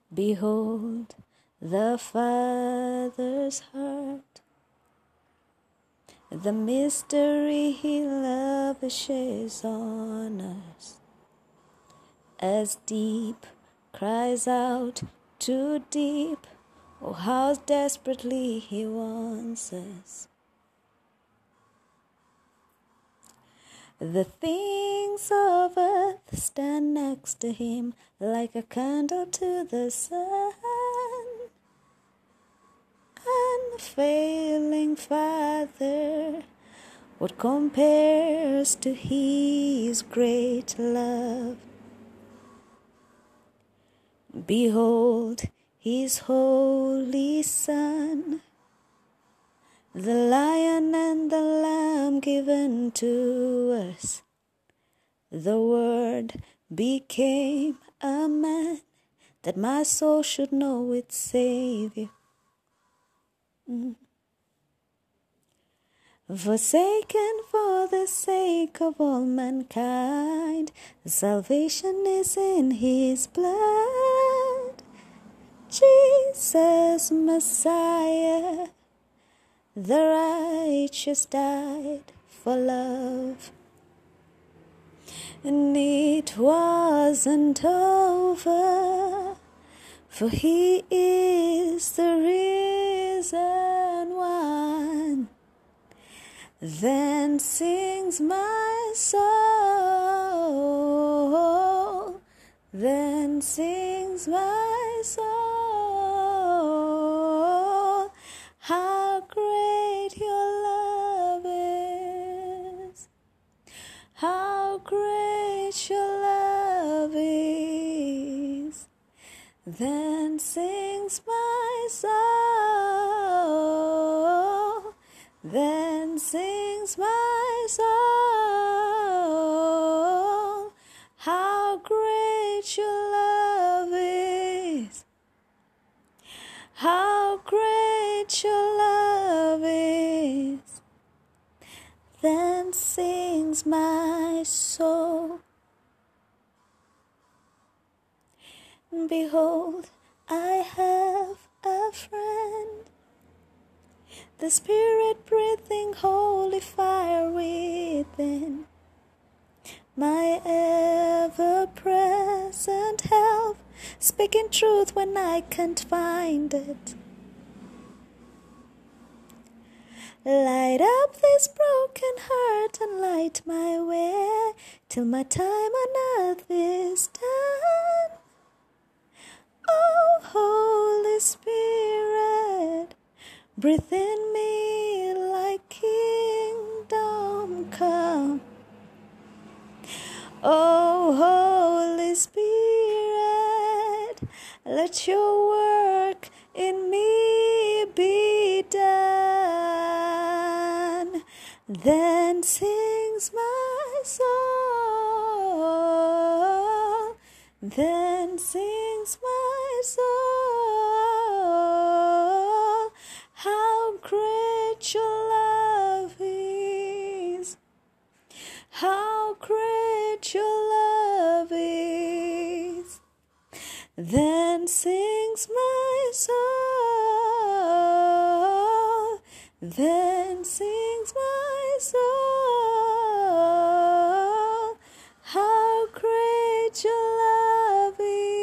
Behold the Father's heart, the mystery He lavishes on us, as deep cries out to deep. Oh, how desperately He wants us. The things of earth stand next to Him like a candle to the sun. Unfailing Father, what compares to His great love? Behold His holy Son, the Lion and the Lamb given to us. The Word became a man, that my soul should know its Savior. Forsaken for the sake of all mankind, salvation is in His blood. Jesus Messiah, the righteous, died for love. And it wasn't over, for He is the risen one. Then sings my soul, then sings my soul, how great your love is, how great your love is. Then sings my soul, then sings my soul, how great your love is, how great your love is. Then sings my soul. Behold, I have a friend, the Spirit-breathing holy fire within, my ever-present help, speaking truth when I can't find it. Light up this broken heart and light my way, till my time on earth is done. Oh, Holy Spirit, breathe in me like kingdom come. Oh, Holy Spirit, let your work in me be done. Then sings my soul, then sings my soul, how great your love is, how great your love is. Then sings my soul, then sings my soul, how great your love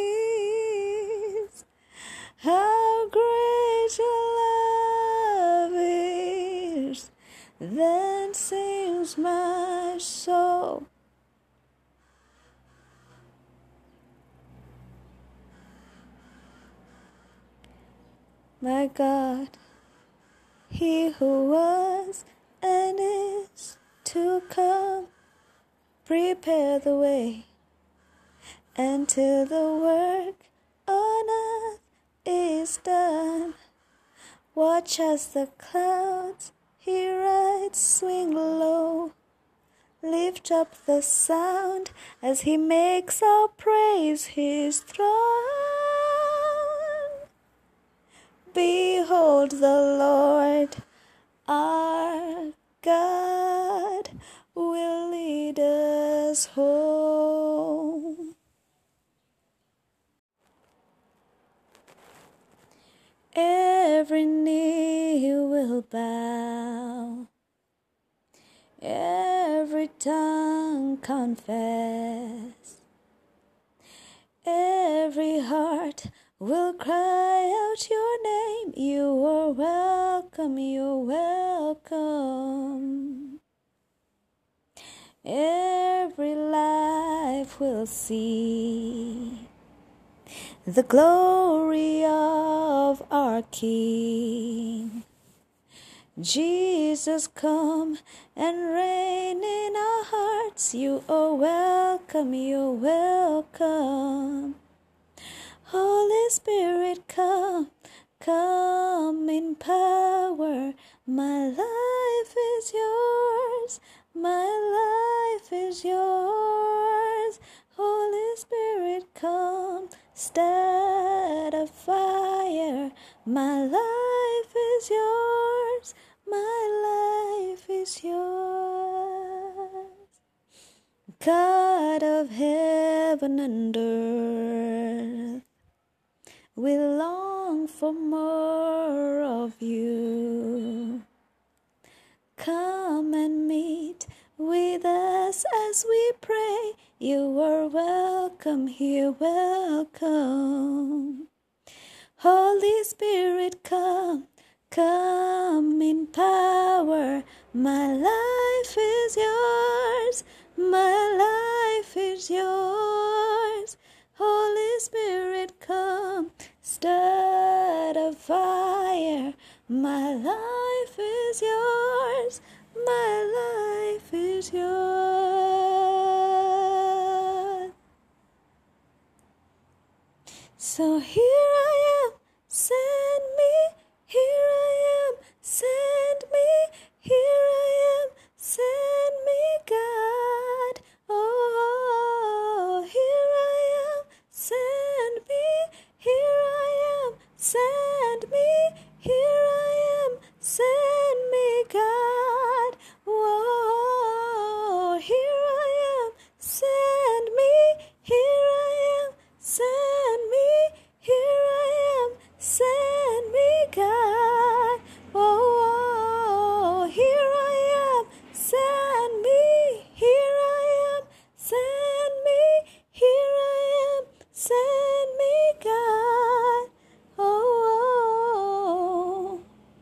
is, how great your love is. Then sings my soul. My God, He who was and is to come, prepare the way until the work on earth is done. Watch as the clouds He rides swing low. Lift up the sound as He makes our praise His throne. Behold, the Lord our God will lead us home. Every knee will bow, every tongue confess, every heart will cry out your name. You are welcome, you're welcome. Every life will see the glory of our King. Jesus, come and reign in our hearts. You are welcome, you're welcome. Holy Spirit, come, come in power. My life is yours, my life is yours. Holy Spirit, come, start a fire. My life is yours, my life is yours. God of heaven and earth, we long for more of you. Come and meet with us as we pray. You are welcome here, welcome. Holy Spirit, come, come in power. My life is yours, my life is yours. Holy Spirit, come, start a fire. My life is yours, my life is yours. So here I am, send me. Here I am, send me. Here I am, send me, God. Oh, here I am, send me. Here I am, send me. Here I am, send me, God. Whoa, here I am, send me. Here I am, send me. Here I am, send me, God. Oh, here I am, send me. Here I am, send me. Here I am, send me, God. Oh,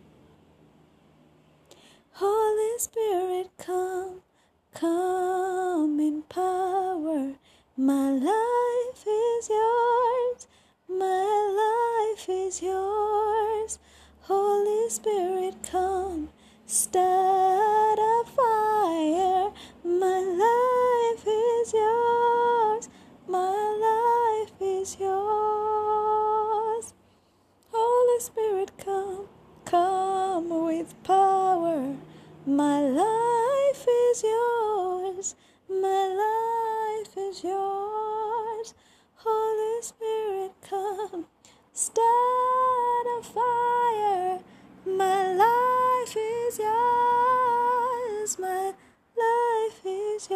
Holy Spirit, come, come in power. My life is yours, my life is yours. Holy Spirit, come, start a fire. My life is yours, my life is yours. Holy Spirit, come, come with power. My life is yours, my life is yours. Holy Spirit, come, start a fire. My life is yours, my life is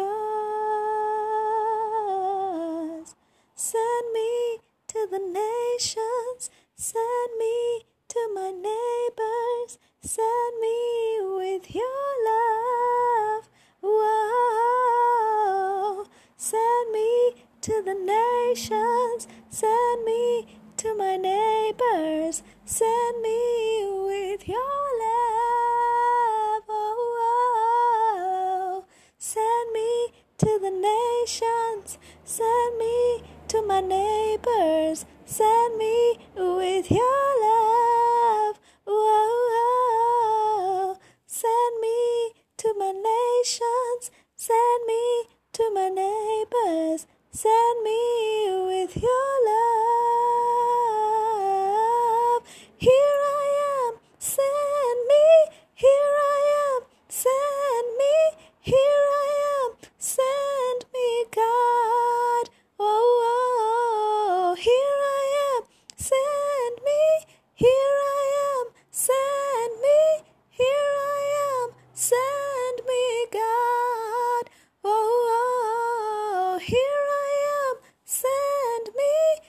yours. Send me to the nations, send me to my neighbors, send me with your love. Whoa, send me to the nations, send me to my neighbors, send me with your love. Oh, send me to the nations, send me to my neighbors, send me with your love. Whoa, send me to my nations, send me to my neighbors, send me with your love. Here I am, send me. Here I am, send me. Here I am, send me, God. Oh, here I am, send me. Here I am, send me. Here I am, send me, God. Oh, here I am, send me.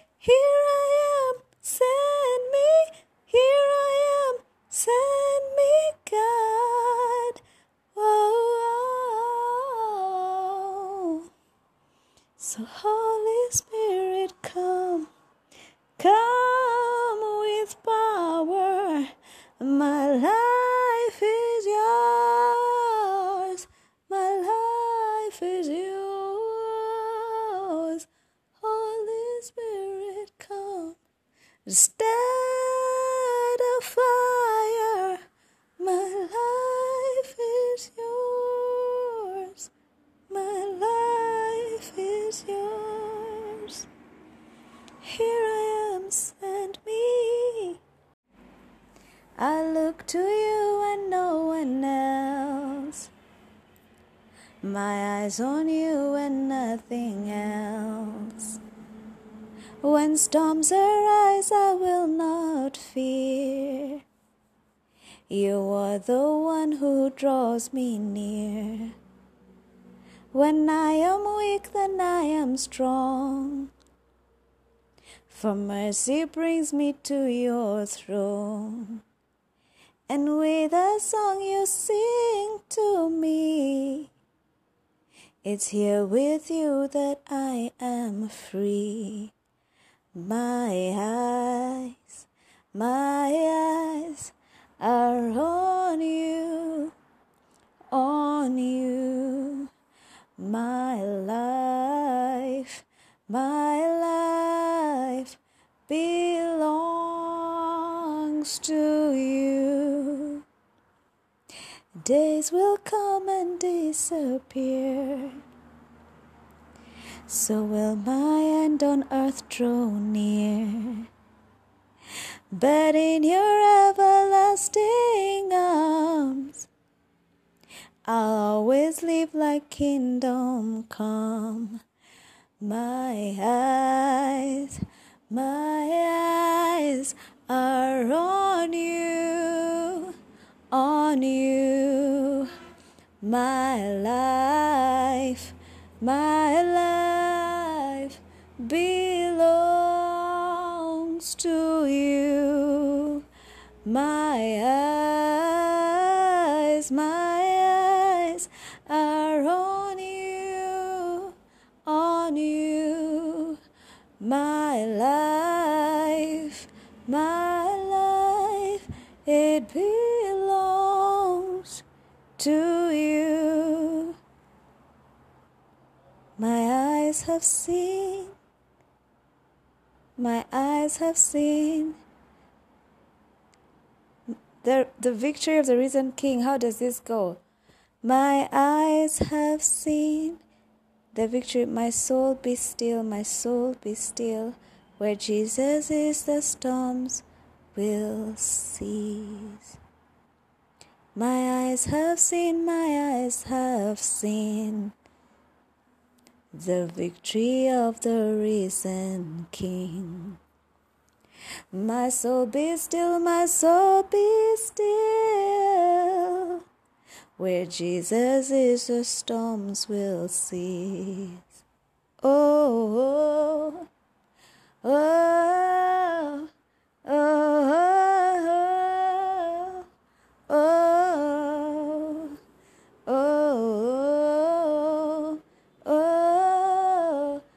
Start a fire. My life is yours. My life is yours. Here I am, send me. I look to you and no one else. My eyes on you and nothing else. When storms arise, I will not fear. You are the one who draws me near. When I am weak, then I am strong. For mercy brings me to your throne. And with a song you sing to me, it's here with you that I am free. My eyes are on you, on you. My life belongs to you. Days will come and disappear. So will my end on earth draw near. But in your everlasting arms, I'll always live like kingdom come. My eyes are on you, on you. My life belongs to you. My eyes are on you, on you. My life, it belongs to you. My eyes have seen the victory of the risen King. How does this go? My eyes have seen the victory. My soul be still, my soul be still. Where Jesus is, the storms will cease. My eyes have seen the victory of the risen King. My soul be still, my soul be still. Where Jesus is, the storms will cease. Oh, oh, oh, oh, oh, oh, oh, oh,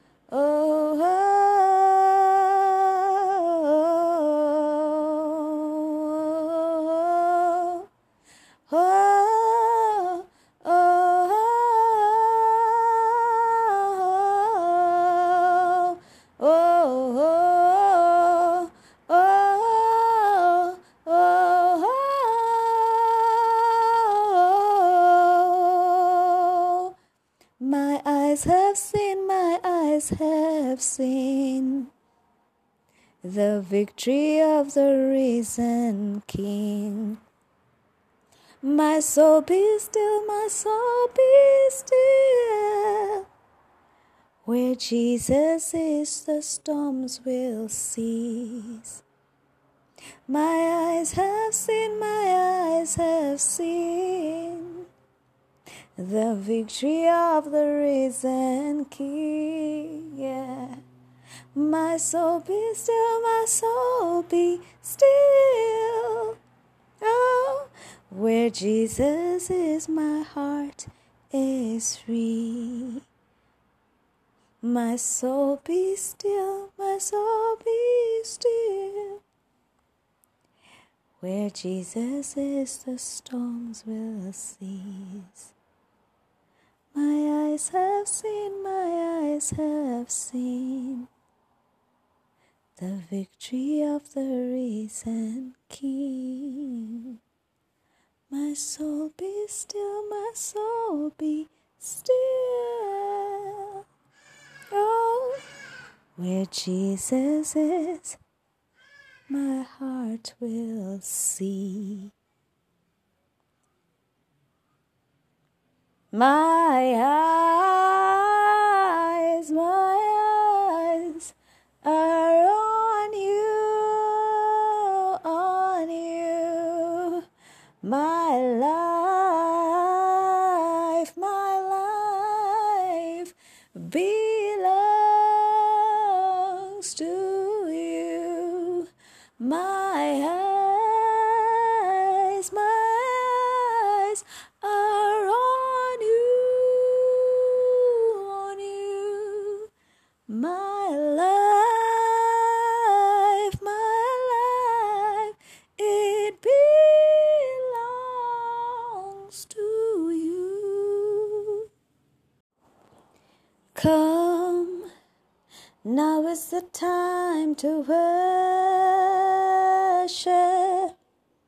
my eyes have seen the victory of the risen King. My soul be still, my soul be still. Where Jesus is, the storms will cease. My eyes have seen the victory of the risen King. Yeah. My soul be still, my soul be still. Oh, where Jesus is, my heart is free. My soul be still, my soul be still. Where Jesus is, the storms will cease. My eyes have seen the victory of the risen King. My soul be still, my soul be still. Oh, where Jesus is, my heart will see. My eyes are on you. My life belongs to you. My eyes are on you. My life, it belongs to you. Come, now is the time to worship.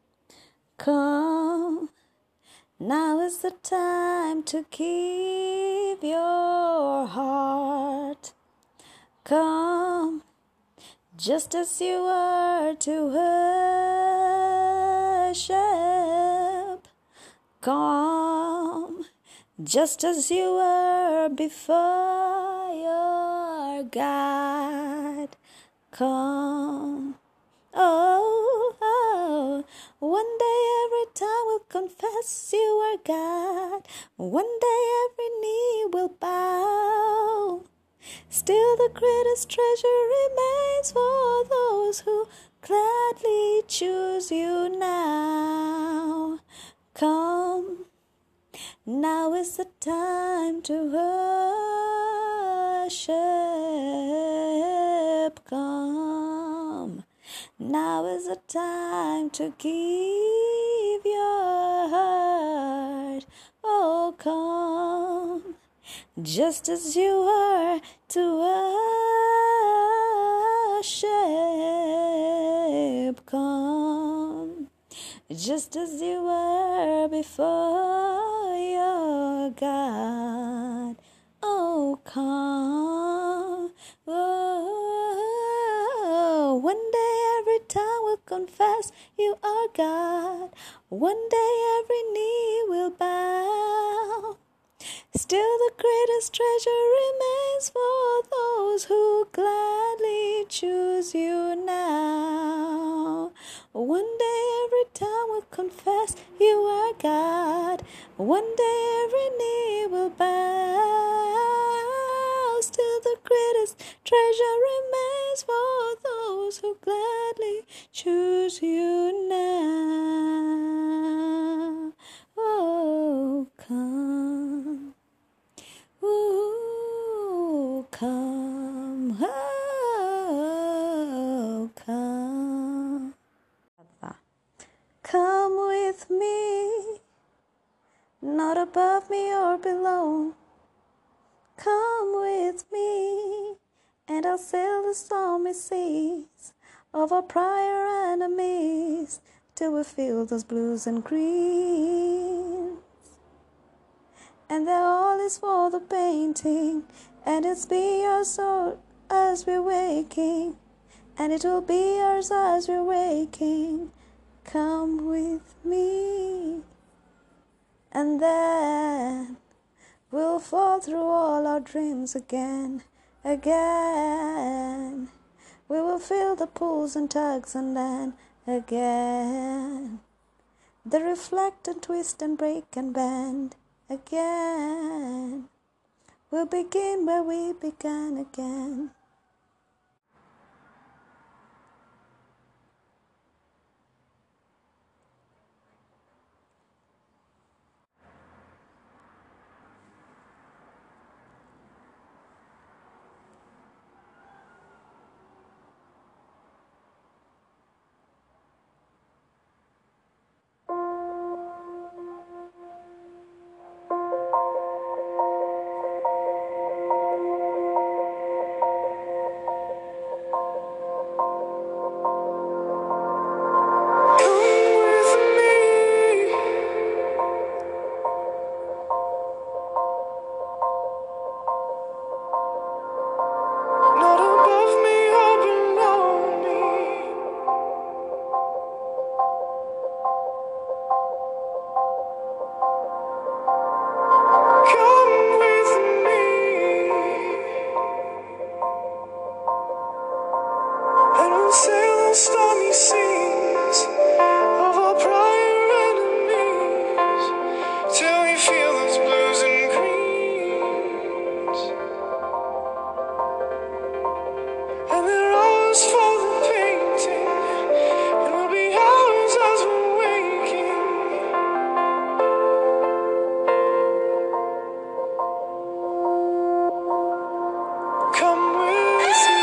Come, now is the time to give your heart. Come, just as you are to worship. Come, just as you were before your God. Come, oh, one day every tongue will confess you are God. One day every knee will bow. Still the greatest treasure remains for those who gladly choose you now. Come, now is the time to worship. Come, now is the time to give your heart. Oh, come, just as you are to worship. Come, just as you were before your God. Oh, come. Oh, one day every tongue will confess you are God. One day every knee will bow. Still the greatest treasure remains for those who gladly choose you now. One day every tongue will confess you are God. One day every knee will bow. Still the greatest treasure remains for those who gladly choose you now. Oh, come. Ooh, come, oh, come. Come with me, not above me or below. Come with me, and I'll sail the stormy seas of our prior enemies till we feel those blues and greens. And that all is for the painting, and it's be yours so as we're waking, and it will be yours as we're waking. Come with me, and then we'll fall through all our dreams again. We will feel the pulls and tugs, and then again they reflect and twist and break and bend. Again, we'll begin where we began again. sail on stormy seas of our prior enemies till we feel those blues and greens. And they're ours for the painting, and will be ours as we're waking. Come with me.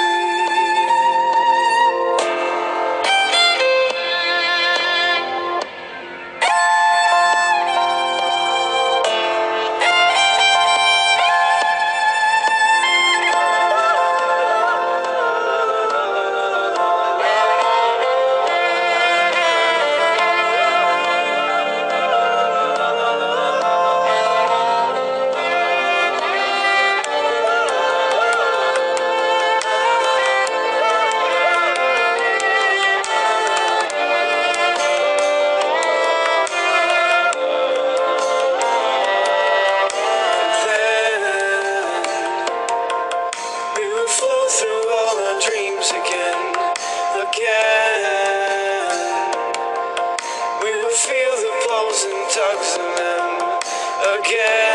We will flow through all our dreams again. We will feel the pulls and tugs of them again.